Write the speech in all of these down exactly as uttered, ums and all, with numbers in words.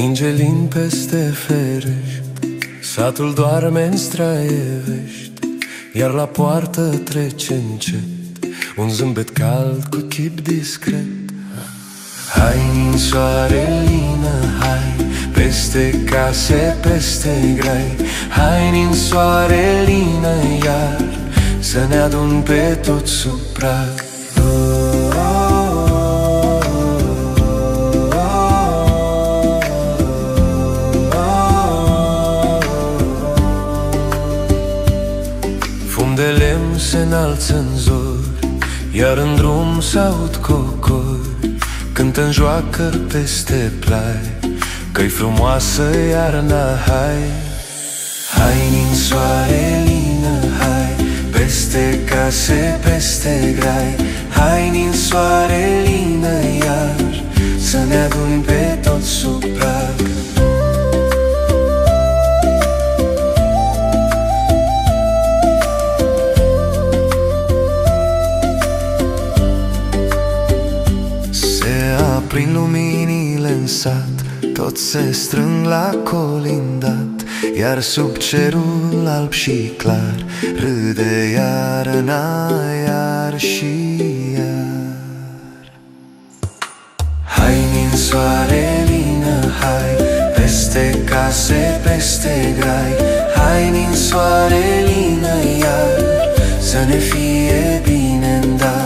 Ninge lin peste ferești, satul doarme-n straievești, iar la poartă trece încet un zâmbet cald cu chip discret. Hai, ninsoare lină, hai, peste case, peste grai. Hai, ninsoare lină, iar să ne adun pe tot sub prag. Fum de lemn se înalță în zori, iar în drum s-aud cocori. Cântă-n joacă peste plai, că-i frumoasă iarna, hai. Hai, ninsoare lină, hai, peste case, peste grai. Hai, ninsoare lină, iar să ne adun pe tot sub prag. Prin luminile în sat, toți se strâng la colindat, iar sub cerul alb și clar râde iarna, iar și iar. Hai, ninsoare lină, hai, peste case, peste grai. Hai, ninsoare lină, iar să ne fie bine-n dar.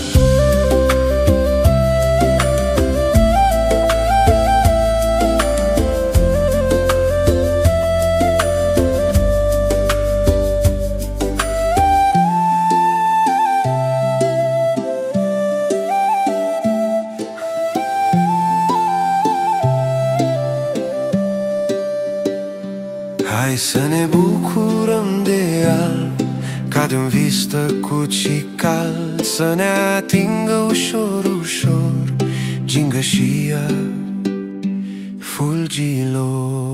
Hai să ne bucurăm de alb, ca de un vis tăcut și cald, să ne atingă ușor, ușor gingășia fulgilor.